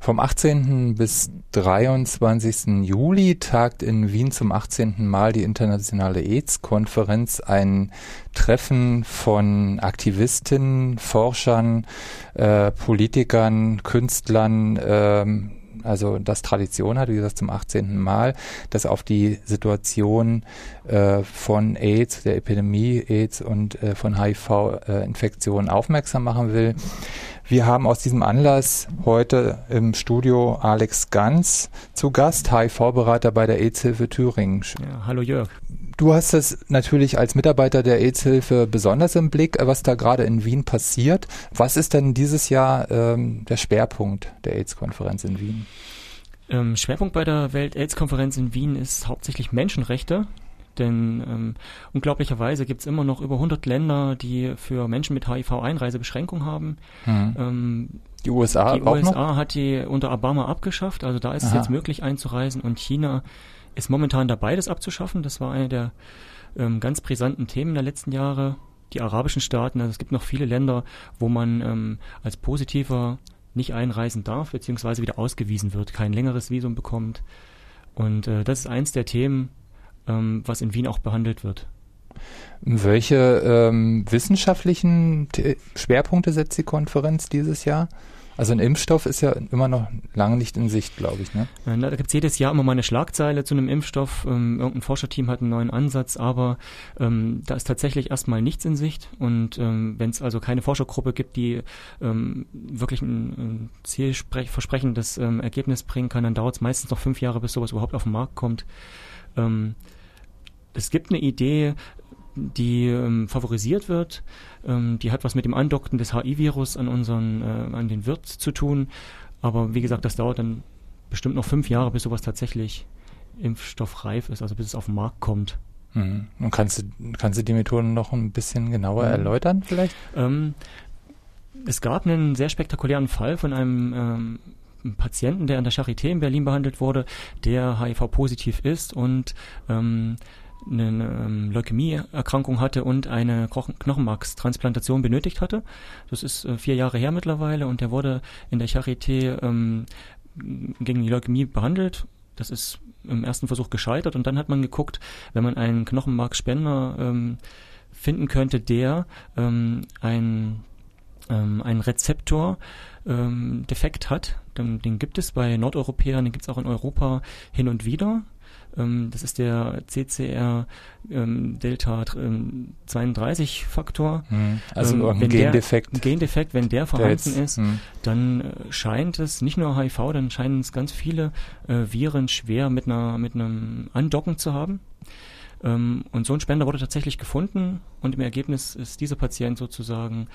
Vom 18. bis 23. Juli tagt in Wien zum 18. Mal die internationale AIDS-Konferenz, ein Treffen von Aktivistinnen, Forschern, Politikern, Künstlern, also das Tradition hat, wie gesagt, zum 18. Mal, das auf die Situation von AIDS, der Epidemie AIDS und von HIV-Infektionen aufmerksam machen will. Wir haben aus diesem Anlass heute im Studio Alex Ganz zu Gast, HIV-Berater bei der AIDS-Hilfe Thüringen. Ja, hallo Jörg. Du hast das natürlich als Mitarbeiter der AIDS-Hilfe besonders im Blick, was da gerade in Wien passiert. Was ist denn dieses Jahr der Schwerpunkt der AIDS-Konferenz in Wien? Schwerpunkt bei der Welt-AIDS-Konferenz in Wien ist hauptsächlich Menschenrechte. Denn unglaublicherweise gibt es immer noch über 100 Länder, die für Menschen mit HIV Einreisebeschränkungen haben. Die USA auch noch? Hat die unter Obama abgeschafft, also da ist es jetzt möglich einzureisen, und China ist momentan dabei, das abzuschaffen. Das war eine der ganz brisanten Themen der letzten Jahre. Die arabischen Staaten, also es gibt noch viele Länder, wo man als Positiver nicht einreisen darf, beziehungsweise wieder ausgewiesen wird, kein längeres Visum bekommt. Und das ist eins der Themen, was in Wien auch behandelt wird. Welche wissenschaftlichen Schwerpunkte setzt die Konferenz dieses Jahr? Also ein Impfstoff ist ja immer noch lange nicht in Sicht, glaube ich, ne? Da gibt es jedes Jahr immer mal eine Schlagzeile zu einem Impfstoff. Irgendein Forscherteam hat einen neuen Ansatz, aber da ist tatsächlich erstmal nichts in Sicht. Und wenn es also keine Forschergruppe gibt, die wirklich ein zielversprechendes Ergebnis bringen kann, dann dauert es meistens noch 5 Jahre, bis sowas überhaupt auf den Markt kommt. Es gibt eine Idee, die favorisiert wird. Die hat was mit dem Andocken des HIV-Virus an den Wirt zu tun. Aber wie gesagt, das dauert dann bestimmt noch 5 Jahre, bis sowas tatsächlich impfstoffreif ist, also bis es auf den Markt kommt. Und kannst du die Methoden noch ein bisschen genauer erläutern vielleicht? Es gab einen sehr spektakulären Fall von einem Patienten, der an der Charité in Berlin behandelt wurde, der HIV-positiv ist und eine Leukämieerkrankung hatte und eine Knochenmarkstransplantation benötigt hatte. Das ist 4 Jahre her mittlerweile, und der wurde in der Charité gegen die Leukämie behandelt. Das ist im ersten Versuch gescheitert, und dann hat man geguckt, wenn man einen Knochenmarkspender finden könnte, der einen Rezeptor Defekt hat. Den gibt es bei Nordeuropäern, den gibt es auch in Europa hin und wieder. Das ist der CCR Delta 32 Faktor. Also ein Gendefekt. Wenn der vorhanden ist, dann scheint es nicht nur HIV, dann scheinen es ganz viele Viren schwer mit einem Andocken zu haben. Und so ein Spender wurde tatsächlich gefunden, und im Ergebnis ist dieser Patient sozusagen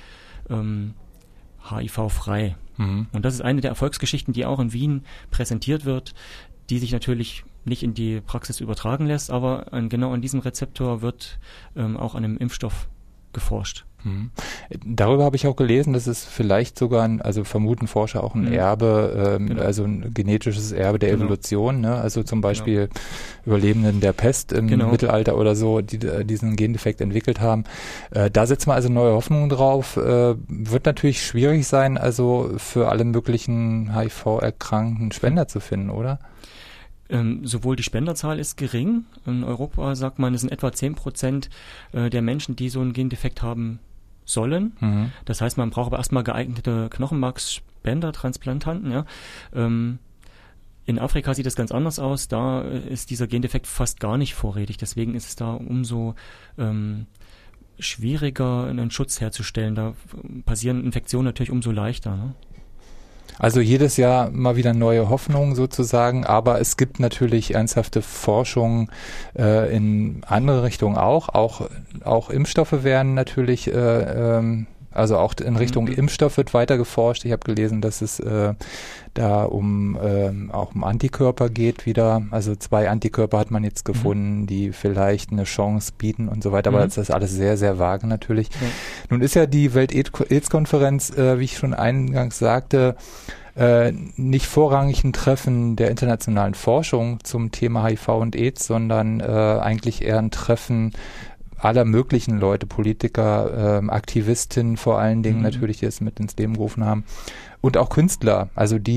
HIV-frei. Und das ist eine der Erfolgsgeschichten, die auch in Wien präsentiert wird, die sich natürlich nicht in die Praxis übertragen lässt, aber genau an diesem Rezeptor wird auch an einem Impfstoff geforscht. Darüber habe ich auch gelesen, dass es vielleicht sogar, also vermuten Forscher, auch ein Erbe, also ein genetisches Erbe der Evolution, ne? Also zum Beispiel Überlebenden der Pest im Mittelalter oder so, die diesen Gendefekt entwickelt haben. Da setzen wir also neue Hoffnungen drauf. Wird natürlich schwierig sein, also für alle möglichen HIV-erkrankten Spender zu finden, oder? Sowohl die Spenderzahl ist gering. In Europa sagt man, es sind etwa 10% der Menschen, die so einen Gendefekt haben sollen. Das heißt, man braucht aber erstmal geeignete Knochenmarkspender-Transplantanten. Ja. In Afrika sieht es ganz anders aus. Da ist dieser Gendefekt fast gar nicht vorrätig. Deswegen ist es da umso schwieriger, einen Schutz herzustellen. Da passieren Infektionen natürlich umso leichter. Ne? Also jedes Jahr mal wieder neue Hoffnungen sozusagen, aber es gibt natürlich ernsthafte Forschung in andere Richtungen auch. Auch Impfstoffe werden natürlich, also auch in Richtung Impfstoff wird weiter geforscht. Ich habe gelesen, dass es da auch um Antikörper geht wieder. Also 2 Antikörper hat man jetzt gefunden, die vielleicht eine Chance bieten und so weiter. Aber das ist alles sehr, sehr vage natürlich. Ja. Nun ist ja die Welt-AIDS-Konferenz, wie ich schon eingangs sagte, nicht vorrangig ein Treffen der internationalen Forschung zum Thema HIV und AIDS, sondern eigentlich eher ein Treffen aller möglichen Leute, Politiker, Aktivistinnen vor allen Dingen natürlich, die es mit ins Leben gerufen haben, und auch Künstler, also die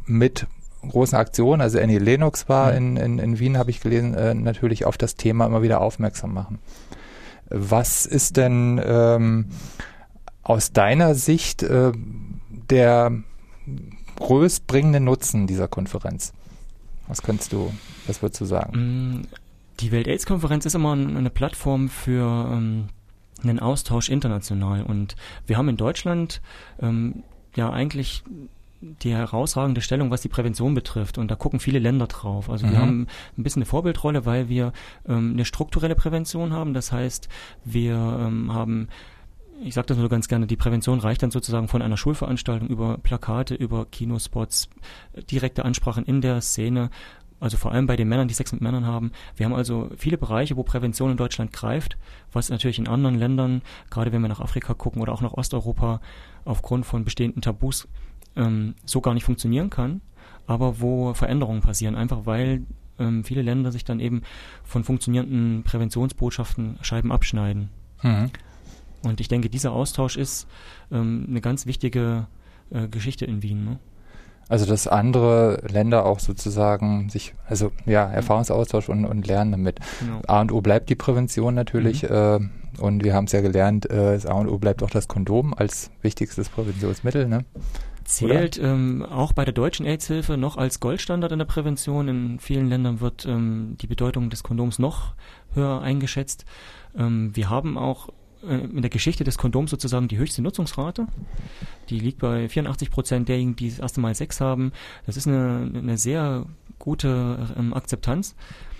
mit großen Aktionen, also Annie Lennox war in Wien, habe ich gelesen, natürlich auf das Thema immer wieder aufmerksam machen. Was ist denn aus deiner Sicht der größtbringende Nutzen dieser Konferenz? Was würdest du sagen? Die Welt-AIDS-Konferenz ist immer eine Plattform für einen Austausch international, und wir haben in Deutschland ja eigentlich die herausragende Stellung, was die Prävention betrifft, und da gucken viele Länder drauf. Also wir haben ein bisschen eine Vorbildrolle, weil wir eine strukturelle Prävention haben. Das heißt, wir haben, ich sage das nur ganz gerne, die Prävention reicht dann sozusagen von einer Schulveranstaltung über Plakate, über Kinospots, direkte Ansprachen in der Szene, also vor allem bei den Männern, die Sex mit Männern haben. Wir haben also viele Bereiche, wo Prävention in Deutschland greift, was natürlich in anderen Ländern, gerade wenn wir nach Afrika gucken oder auch nach Osteuropa, aufgrund von bestehenden Tabus so gar nicht funktionieren kann, aber wo Veränderungen passieren, einfach weil viele Länder sich dann eben von funktionierenden Präventionsbotschaften Scheiben abschneiden. Und ich denke, dieser Austausch ist eine ganz wichtige Geschichte in Wien, ne? Also dass andere Länder auch sozusagen Erfahrungsaustausch und lernen damit. Genau. A und O bleibt die Prävention natürlich und wir haben es ja gelernt, das A und O bleibt auch das Kondom als wichtigstes Präventionsmittel, ne? Zählt auch bei der deutschen AIDS-Hilfe noch als Goldstandard in der Prävention. In vielen Ländern wird die Bedeutung des Kondoms noch höher eingeschätzt. Wir haben auch in der Geschichte des Kondoms sozusagen die höchste Nutzungsrate. Die liegt bei 84% derjenigen, die das erste Mal Sex haben. Das ist eine sehr gute Akzeptanz.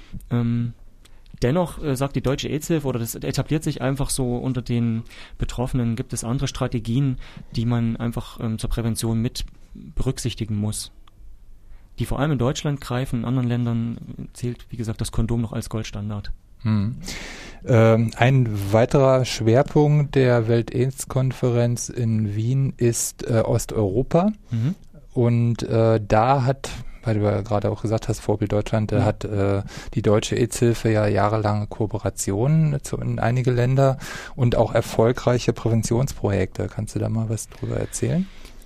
Dennoch sagt die Deutsche AIDS-Hilfe, oder das etabliert sich einfach so unter den Betroffenen, gibt es andere Strategien, die man einfach zur Prävention mit berücksichtigen muss. Die vor allem in Deutschland greifen, in anderen Ländern zählt, wie gesagt, das Kondom noch als Goldstandard. Ein weiterer Schwerpunkt der Welt-AIDS-Konferenz in Wien ist Osteuropa. Und da hat, weil du ja gerade auch gesagt hast, Vorbild Deutschland, hat die Deutsche AIDS-Hilfe ja jahrelange Kooperationen in einige Länder und auch erfolgreiche Präventionsprojekte. Kannst du da mal was drüber erzählen?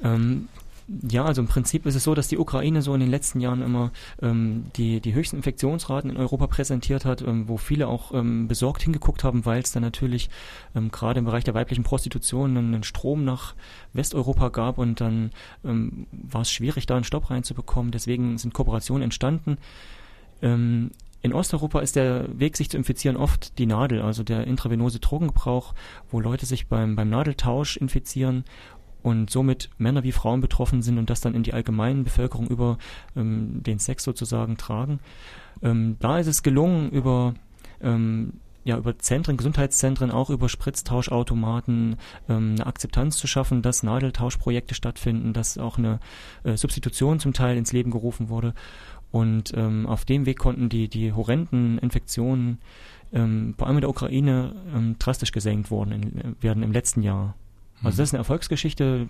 Ja, also im Prinzip ist es so, dass die Ukraine so in den letzten Jahren immer die höchsten Infektionsraten in Europa präsentiert hat, wo viele auch besorgt hingeguckt haben, weil es dann natürlich gerade im Bereich der weiblichen Prostitution einen Strom nach Westeuropa gab, und dann war es schwierig, da einen Stopp reinzubekommen. Deswegen sind Kooperationen entstanden. In Osteuropa ist der Weg, sich zu infizieren, oft die Nadel, also der intravenose Drogengebrauch, wo Leute sich beim Nadeltausch infizieren und somit Männer wie Frauen betroffen sind und das dann in die allgemeine Bevölkerung über den Sex sozusagen tragen. Da ist es gelungen, über Zentren, Gesundheitszentren, auch über Spritztauschautomaten eine Akzeptanz zu schaffen, dass Nadeltauschprojekte stattfinden, dass auch eine Substitution zum Teil ins Leben gerufen wurde. Und auf dem Weg konnten die horrenden Infektionen vor allem in der Ukraine drastisch gesenkt werden im letzten Jahr. Also das ist eine Erfolgsgeschichte,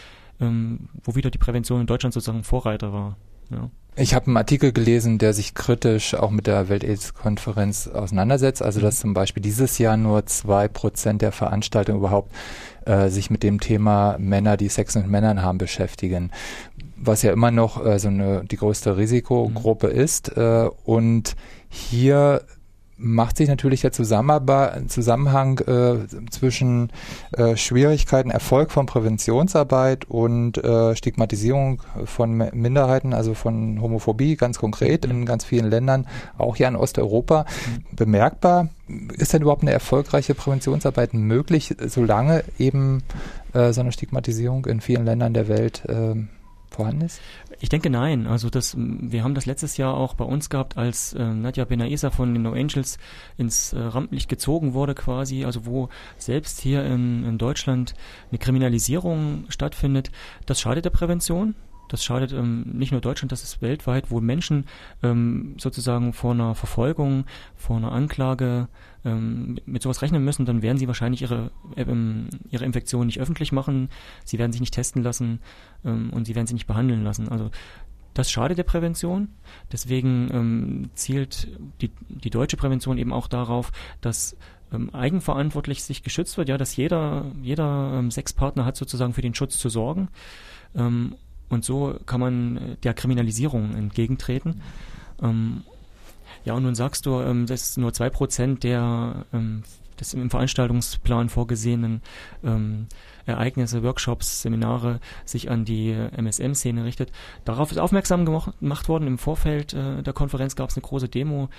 wo wieder die Prävention in Deutschland sozusagen Vorreiter war. Ja. Ich habe einen Artikel gelesen, der sich kritisch auch mit der Welt-AIDS-Konferenz auseinandersetzt. Also dass zum Beispiel dieses Jahr nur 2% der Veranstaltungen überhaupt sich mit dem Thema Männer, die Sex mit Männern haben, beschäftigen. Was ja immer noch die größte Risikogruppe ist. Und hier macht sich natürlich der Zusammenhang zwischen Schwierigkeiten, Erfolg von Präventionsarbeit und Stigmatisierung von Minderheiten, also von Homophobie ganz konkret in ganz vielen Ländern, auch hier in Osteuropa, bemerkbar. Ist denn überhaupt eine erfolgreiche Präventionsarbeit möglich, solange eben so eine Stigmatisierung in vielen Ländern der Welt vorhanden ist? Ich denke nein. Also wir haben das letztes Jahr auch bei uns gehabt, als Nadja Benaisa von den No Angels ins Rampenlicht gezogen wurde quasi, also wo selbst hier in Deutschland eine Kriminalisierung stattfindet. Das schadet der Prävention. Das schadet nicht nur Deutschland, das ist weltweit, wo Menschen sozusagen vor einer Verfolgung, vor einer Anklage mit sowas rechnen müssen, dann werden sie wahrscheinlich ihre Infektion nicht öffentlich machen, sie werden sich nicht testen lassen und sie werden sich nicht behandeln lassen. Also das schadet der Prävention. Deswegen zielt die deutsche Prävention eben auch darauf, dass eigenverantwortlich sich geschützt wird, ja, dass jeder Sexpartner hat sozusagen für den Schutz zu sorgen. Und so kann man der Kriminalisierung entgegentreten. Ja, und nun sagst du, dass nur 2% der des im Veranstaltungsplan vorgesehenen Ereignisse, Workshops, Seminare sich an die MSM-Szene richtet. Darauf ist aufmerksam gemacht worden. Im Vorfeld der Konferenz gab es eine große Demo,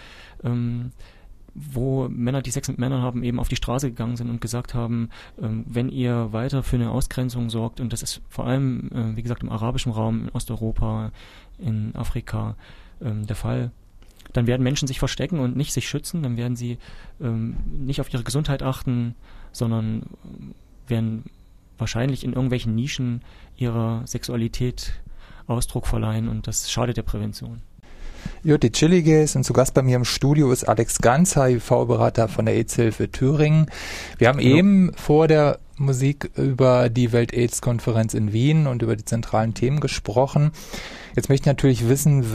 wo Männer, die Sex mit Männern haben, eben auf die Straße gegangen sind und gesagt haben, wenn ihr weiter für eine Ausgrenzung sorgt, und das ist vor allem, wie gesagt, im arabischen Raum, in Osteuropa, in Afrika der Fall, dann werden Menschen sich verstecken und nicht sich schützen, dann werden sie nicht auf ihre Gesundheit achten, sondern werden wahrscheinlich in irgendwelchen Nischen ihrer Sexualität Ausdruck verleihen, und das schadet der Prävention. Jutta Chilliges, und zu Gast bei mir im Studio ist Alex Ganz, HIV-Berater von der AIDS-Hilfe Thüringen. Wir haben eben vor der Musik über die Welt-AIDS-Konferenz in Wien und über die zentralen Themen gesprochen. Jetzt möchte ich natürlich wissen,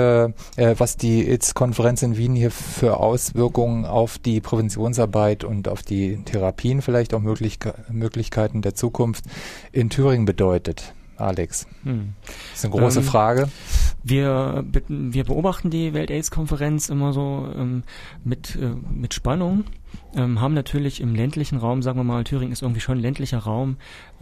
was die AIDS-Konferenz in Wien hier für Auswirkungen auf die Präventionsarbeit und auf die Therapien, vielleicht auch Möglichkeiten der Zukunft in Thüringen bedeutet. Alex, das ist eine große Frage. Wir beobachten die Welt-AIDS-Konferenz immer so mit Spannung, haben natürlich im ländlichen Raum, sagen wir mal, Thüringen ist irgendwie schon ein ländlicher Raum,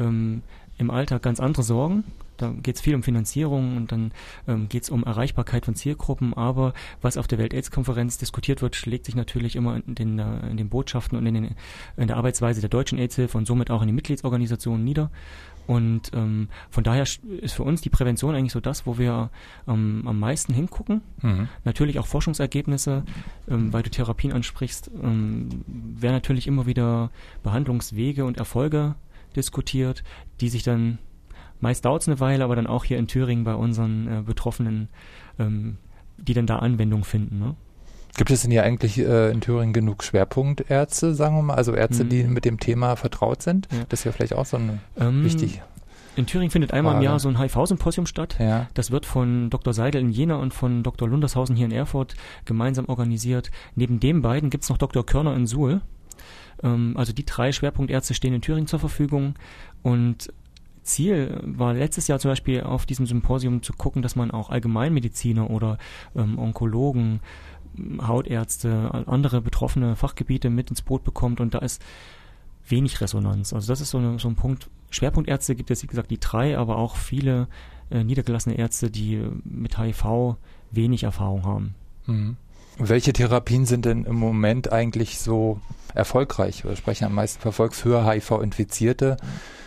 im Alltag ganz andere Sorgen. Da geht es viel um Finanzierung, und dann geht es um Erreichbarkeit von Zielgruppen, aber was auf der Welt-AIDS-Konferenz diskutiert wird, schlägt sich natürlich immer in den Botschaften und in der Arbeitsweise der deutschen AIDS-Hilfe und somit auch in den Mitgliedsorganisationen nieder. Und von daher ist für uns die Prävention eigentlich so das, wo wir am meisten hingucken. Natürlich auch Forschungsergebnisse, weil du Therapien ansprichst, werden natürlich immer wieder Behandlungswege und Erfolge diskutiert, die sich dann, meist dauert es eine Weile, aber dann auch hier in Thüringen bei unseren Betroffenen, die dann da Anwendung finden, ne? Gibt es denn hier eigentlich in Thüringen genug Schwerpunktärzte, sagen wir mal, also Ärzte, die mit dem Thema vertraut sind? Ja. Das ist ja vielleicht auch so wichtig. In Thüringen findet einmal im Jahr so ein HIV-Symposium statt. Ja. Das wird von Dr. Seidel in Jena und von Dr. Lundershausen hier in Erfurt gemeinsam organisiert. Neben den beiden gibt es noch Dr. Körner in Suhl. Also die 3 Schwerpunktärzte stehen in Thüringen zur Verfügung, und Ziel war letztes Jahr zum Beispiel auf diesem Symposium zu gucken, dass man auch Allgemeinmediziner oder Onkologen, Hautärzte, andere betroffene Fachgebiete mit ins Boot bekommt, und da ist wenig Resonanz. Also das ist so ein Punkt. Schwerpunktärzte gibt es, wie gesagt, die 3, aber auch viele niedergelassene Ärzte, die mit HIV wenig Erfahrung haben. Mhm. Welche Therapien sind denn im Moment eigentlich so erfolgreich oder sprechen am meisten für Erfolg für HIV-Infizierte,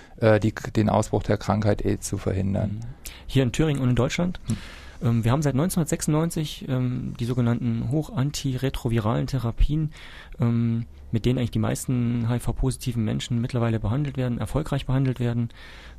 den Ausbruch der Krankheit AIDS zu verhindern? Hier in Thüringen und in Deutschland? Wir haben seit 1996 die sogenannten hochantiretroviralen Therapien, mit denen eigentlich die meisten HIV-positiven Menschen mittlerweile erfolgreich behandelt werden.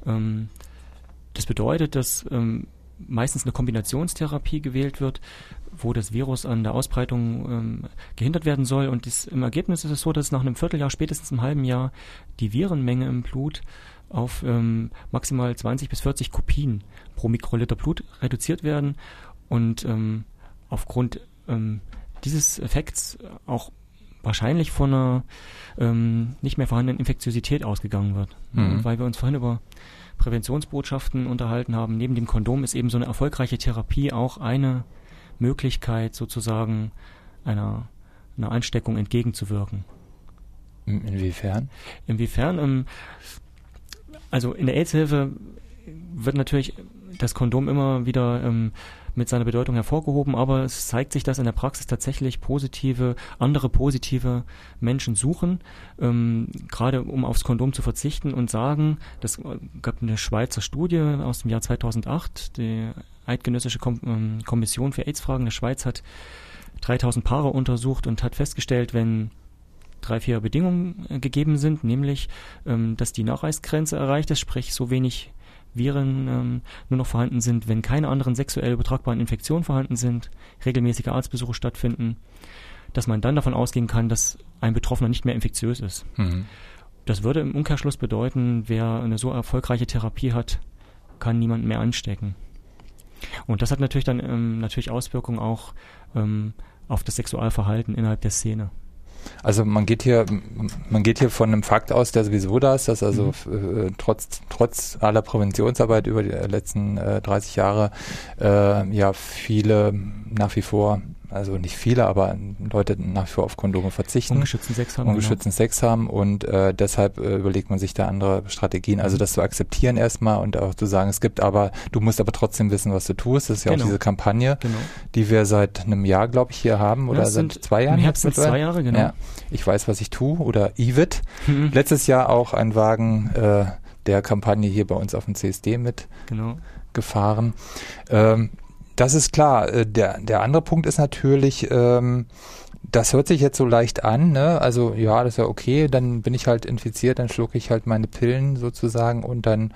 Das bedeutet, dass meistens eine Kombinationstherapie gewählt wird, wo das Virus an der Ausbreitung gehindert werden soll. Und im Ergebnis ist es so, dass nach einem Vierteljahr, spätestens einem halben Jahr, die Virenmenge im Blut auf maximal 20 bis 40 Kopien pro Mikroliter Blut reduziert werden, und aufgrund dieses Effekts auch wahrscheinlich von einer nicht mehr vorhandenen Infektiosität ausgegangen wird. Und weil wir uns vorhin über Präventionsbotschaften unterhalten haben, neben dem Kondom ist eben so eine erfolgreiche Therapie auch eine Möglichkeit, sozusagen einer Ansteckung entgegenzuwirken. Inwiefern? Also in der AIDS-Hilfe wird natürlich das Kondom immer wieder mit seiner Bedeutung hervorgehoben, aber es zeigt sich, dass in der Praxis tatsächlich andere positive Menschen suchen, gerade um aufs Kondom zu verzichten, und sagen, das gab eine Schweizer Studie aus dem Jahr 2008, die Eidgenössische Kommission für AIDS-Fragen der Schweiz hat 3000 Paare untersucht und hat festgestellt, wenn 3-4 Bedingungen gegeben sind, nämlich, dass die Nachweisgrenze erreicht ist, sprich so wenig Viren nur noch vorhanden sind, wenn keine anderen sexuell übertragbaren Infektionen vorhanden sind, regelmäßige Arztbesuche stattfinden, dass man dann davon ausgehen kann, dass ein Betroffener nicht mehr infektiös ist. Das würde im Umkehrschluss bedeuten, wer eine so erfolgreiche Therapie hat, kann niemanden mehr anstecken. Und das hat natürlich dann Auswirkungen auch auf das Sexualverhalten innerhalb der Szene. Also man geht hier von einem Fakt aus, der sowieso da ist, dass also trotz aller Präventionsarbeit über die letzten 30 Jahre viele nach wie vor, also nicht viele, aber Leute nach wie vor auf Kondome verzichten. Ungeschützten Sex haben. Und deshalb überlegt man sich da andere Strategien. Also das zu akzeptieren erstmal und auch zu sagen, du musst aber trotzdem wissen, was du tust. Das ist ja auch diese Kampagne, die wir seit einem Jahr, glaube ich, hier haben oder seit 2 Jahren. Im Herbst sind 2 Jahre, genau. Ja, ich weiß, was ich tue oder EVIT. Letztes Jahr auch ein Wagen der Kampagne hier bei uns auf dem CSD mitgefahren. Das ist klar. Der andere Punkt ist natürlich, das hört sich jetzt so leicht an, ne? Also ja, das ist ja okay, dann bin ich halt infiziert, dann schlucke ich halt meine Pillen sozusagen und dann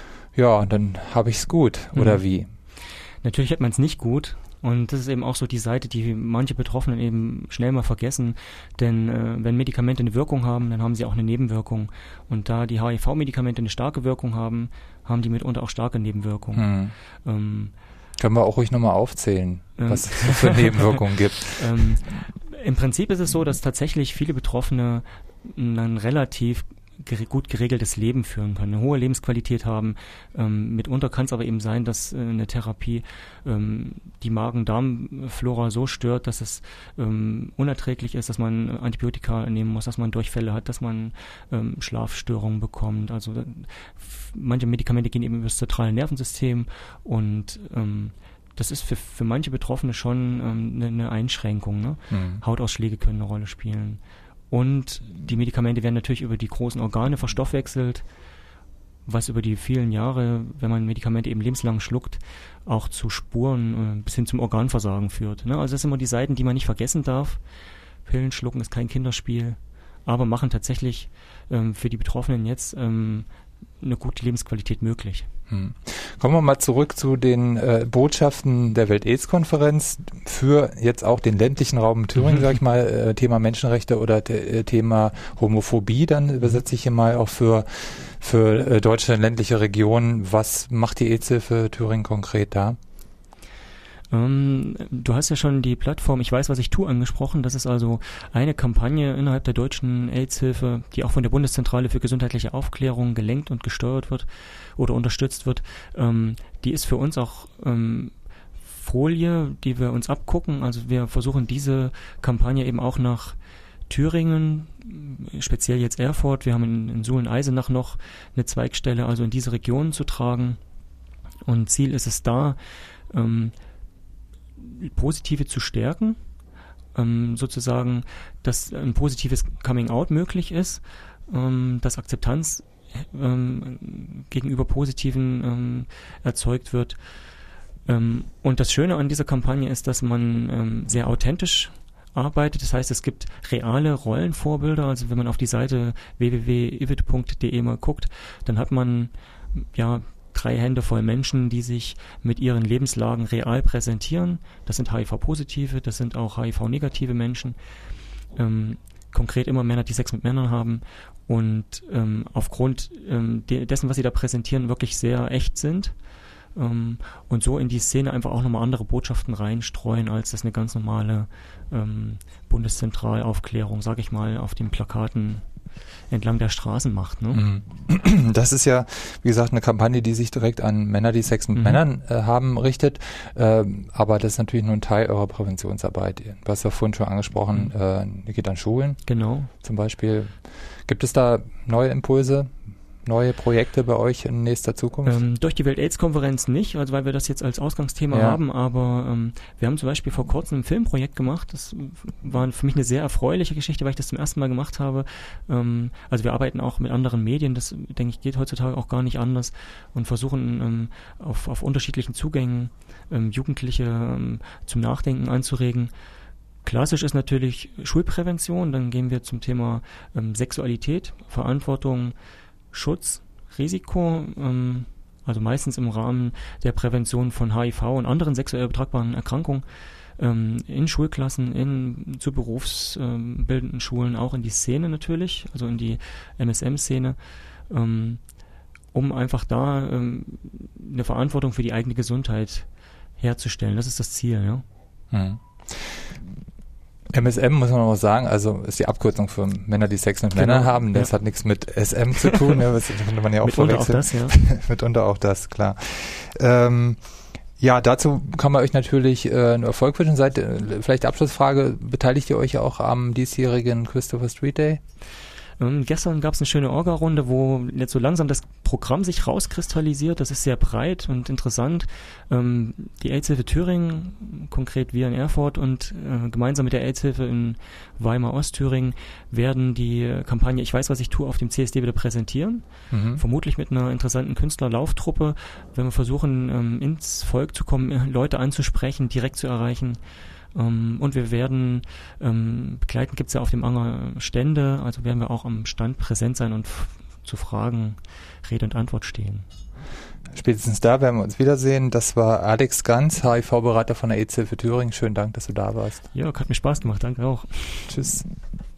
habe ich es gut, oder wie? Natürlich hat man es nicht gut. Und das ist eben auch so die Seite, die manche Betroffenen eben schnell mal vergessen. Denn wenn Medikamente eine Wirkung haben, dann haben sie auch eine Nebenwirkung. Und da die HIV-Medikamente eine starke Wirkung haben, haben die mitunter auch starke Nebenwirkungen. Können wir auch ruhig nochmal aufzählen, was es für Nebenwirkungen gibt. Im Prinzip ist es so, dass tatsächlich viele Betroffene ein relativ gut geregeltes Leben führen können, eine hohe Lebensqualität haben. Mitunter kann es aber eben sein, dass eine Therapie die Magen-Darm-Flora so stört, dass es unerträglich ist, dass man Antibiotika nehmen muss, dass man Durchfälle hat, dass man Schlafstörungen bekommt. Also manche Medikamente gehen eben über das zentrale Nervensystem und das ist für manche Betroffene schon eine Einschränkung. Ne? Hautausschläge können eine Rolle spielen. Und die Medikamente werden natürlich über die großen Organe verstoffwechselt, was über die vielen Jahre, wenn man Medikamente eben lebenslang schluckt, auch zu Spuren bis hin zum Organversagen führt. Ne? Also das sind immer die Seiten, die man nicht vergessen darf. Pillen schlucken ist kein Kinderspiel, aber machen tatsächlich für die Betroffenen jetzt eine gute Lebensqualität möglich. Kommen wir mal zurück zu den Botschaften der Welt-AIDS-Konferenz für jetzt auch den ländlichen Raum in Thüringen, sag ich mal, Thema Menschenrechte oder Thema Homophobie, dann übersetze ich hier mal auch für deutsche ländliche Regionen. Was macht die AIDS-Hilfe Thüringen konkret da? Du hast ja schon die Plattform Ich weiß, was ich tue angesprochen. Das ist also eine Kampagne innerhalb der deutschen AIDS-Hilfe, die auch von der Bundeszentrale für gesundheitliche Aufklärung gelenkt und gesteuert wird oder unterstützt wird. Die ist für uns auch Folie, die wir uns abgucken. Also wir versuchen diese Kampagne eben auch nach Thüringen, speziell jetzt Erfurt. Wir haben in Suhlen-Eisenach noch eine Zweigstelle, also in diese Region zu tragen. Und Ziel ist es da, Positive zu stärken, sozusagen, dass ein positives Coming-out möglich ist, dass Akzeptanz gegenüber Positiven erzeugt wird. Und das Schöne an dieser Kampagne ist, dass man sehr authentisch arbeitet. Das heißt, es gibt reale Rollenvorbilder. Also wenn man auf die Seite www.ivit.de mal guckt, dann hat man 3 Hände voll Menschen, die sich mit ihren Lebenslagen real präsentieren. Das sind HIV-Positive, das sind auch HIV-negative Menschen. Konkret immer Männer, die Sex mit Männern haben und aufgrund dessen, was sie da präsentieren, wirklich sehr echt sind. Und so in die Szene einfach auch nochmal andere Botschaften reinstreuen, als das eine ganz normale Bundeszentralaufklärung, sag ich mal, auf den Plakaten entlang der Straßen macht. Ne? Das ist ja, wie gesagt, eine Kampagne, die sich direkt an Männer, die Sex mit Männern haben, richtet. Aber das ist natürlich nur ein Teil eurer Präventionsarbeit. Du hast ja vorhin schon angesprochen, ihr geht an Schulen. Genau. Zum Beispiel. Gibt es da neue Impulse? Neue Projekte bei euch in nächster Zukunft? Durch die Welt-AIDS-Konferenz nicht, also weil wir das jetzt als Ausgangsthema haben, aber wir haben zum Beispiel vor kurzem ein Filmprojekt gemacht. Das war für mich eine sehr erfreuliche Geschichte, weil ich das zum ersten Mal gemacht habe. Also wir arbeiten auch mit anderen Medien, das denke ich geht heutzutage auch gar nicht anders und versuchen auf unterschiedlichen Zugängen Jugendliche zum Nachdenken anzuregen. Klassisch ist natürlich Schulprävention, dann gehen wir zum Thema Sexualität, Verantwortung, Schutz, Risiko, also meistens im Rahmen der Prävention von HIV und anderen sexuell übertragbaren Erkrankungen in Schulklassen, zu berufsbildenden Schulen, auch in die Szene natürlich, also in die MSM-Szene, um einfach da eine Verantwortung für die eigene Gesundheit herzustellen. Das ist das Ziel, ja. MSM muss man auch sagen, also ist die Abkürzung für Männer, die Sex mit Männern haben. Das hat nichts mit SM zu tun, das könnte man ja auch verwechseln. Mitunter auch das, ja. Mitunter auch das, klar. Ja, dazu kann man euch natürlich einen Erfolg wünschen. Vielleicht Abschlussfrage, beteiligt ihr euch auch am diesjährigen Christopher Street Day? Gestern gab es eine schöne Orga-Runde, wo jetzt so langsam das Programm sich rauskristallisiert. Das ist sehr breit und interessant. Die AIDS-Hilfe Thüringen, konkret wir in Erfurt und gemeinsam mit der AIDS-Hilfe in Weimar-Ostthüringen werden die Kampagne Ich weiß, was ich tue auf dem CSD wieder präsentieren. Vermutlich mit einer interessanten Künstlerlauftruppe, wenn wir versuchen, ins Volk zu kommen, Leute anzusprechen, direkt zu erreichen. Und wir werden begleitend gibt es ja auf dem Anger Stände, also werden wir auch am Stand präsent sein und zu Fragen Rede und Antwort stehen. Spätestens da werden wir uns wiedersehen. Das war Alex Ganz, HIV-Berater von der AIDS-Hilfe Thüringen. Schönen Dank, dass du da warst. Ja, hat mir Spaß gemacht. Danke auch. Tschüss.